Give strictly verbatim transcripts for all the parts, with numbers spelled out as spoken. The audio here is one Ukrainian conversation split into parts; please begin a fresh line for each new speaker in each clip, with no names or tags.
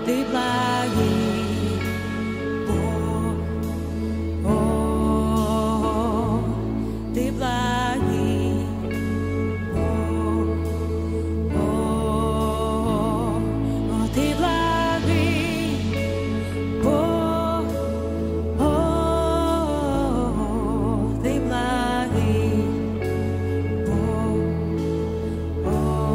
Ты благий Бог, о, Ты благий Бог, о, Ты благий Бог, о, Ты благий Бог,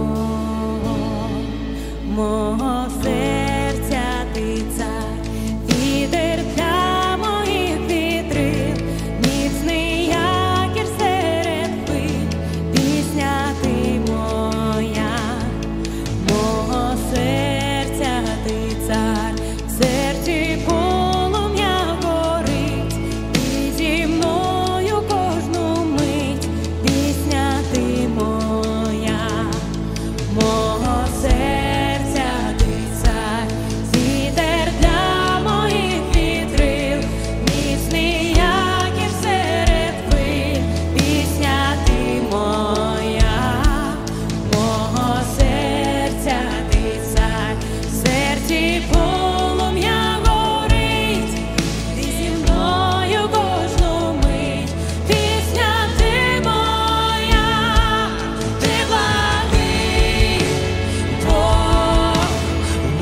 о, мого серця Ти цар, вітер для моїх вітрил, міцний якір серед хвиль, пісня Ти моя, мого серця Ти цар, в серці полум'я горить, Ти зі мною кожну мить, пісня Ти моя, мого серця Ти цар, вітер для моїх вітрил, міцний якір серед хвиль, пісня Ти моя, мого серця Ти цар, в серці полум'я горить, Ти зі мною кожну мить, пісня Ти моя, Ти благий Бог, о,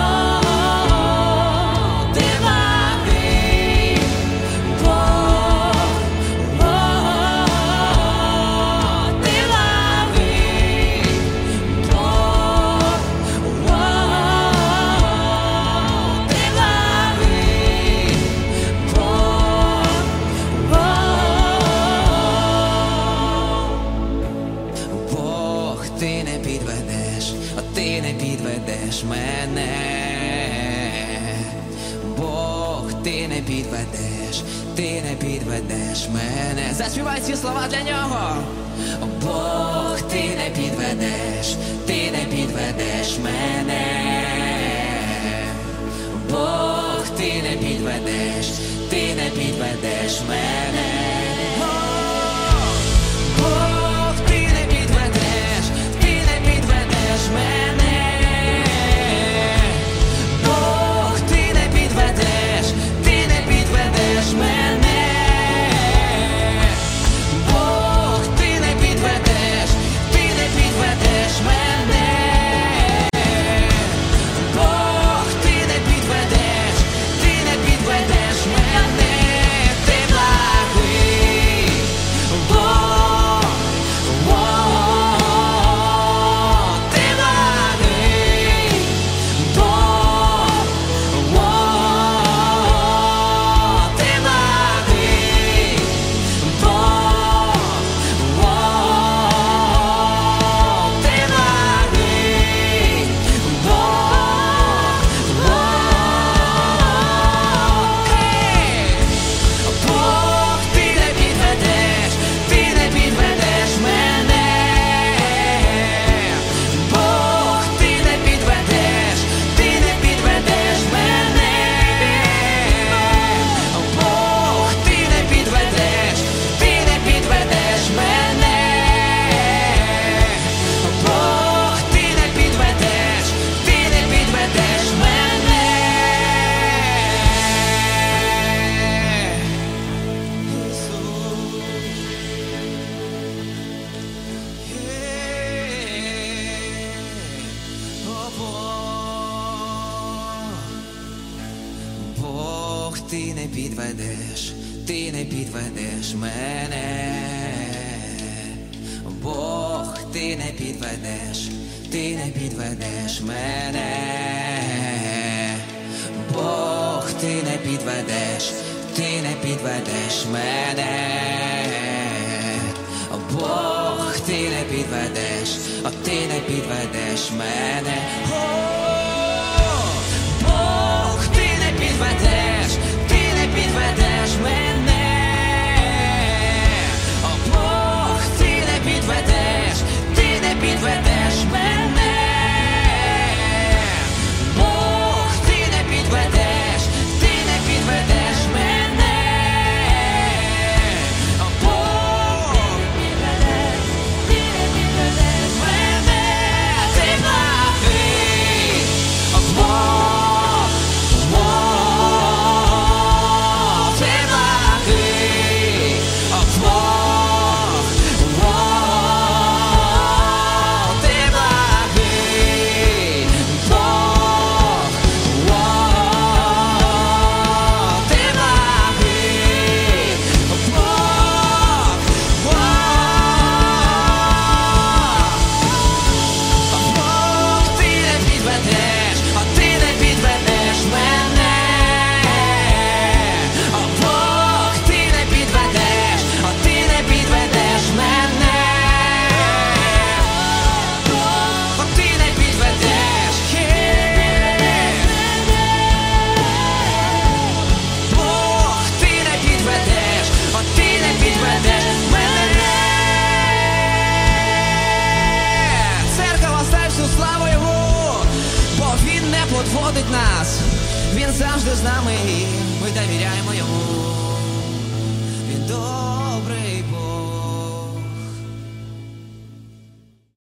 Ти благий Бог, о, Ти благий Бог, о, Ти благий Бог,
Бог, ти не підведеш, а ти не підведеш мене. Бог, ти не підведеш, ти не підведеш мене. Заспівай ці слова для нього. Бог, ти не підведеш, ти не підведеш мене. Бог, ти не підведеш, ти не підведеш мене. Бог, ти не підведеш, ти не підведеш мене. Бог, ти не підведеш, ти не підведеш мене. Бог, ти не підведеш, ти не підведеш мене. Бог, ти не підведеш, ти не підведеш мене. Ти благий Бог, о, ти благий Бог, о, ти благий Бог, о, ти благий Бог, Бог, ти не підведеш, ти не підведеш мене. Бог, ти не підведеш, ти не підведеш мене. Бог, ти не підведеш, ти не підведеш мене. Бог, ти не підведеш, ти не підведеш мене. Бог, ти не підведеш, ти не підведеш мене. Бог, ти не підведеш, ти не підведеш мене. Бог, ти не підведеш, ти не підведеш мене. Бог, ти не підведеш, а ти не підведеш мене. О, Бог, ти не підведеш, ти не підведеш мене. О, Бог, ти не підведеш, ти не підведеш мене. Бог, ти не підведеш, ти не підведеш мене. О, Бог, ти не підведеш, ти не підведеш мене. Ти благий всю славу йому, бо він не подводить нас, він завжди з нами, і ми довіряємо йому. Він до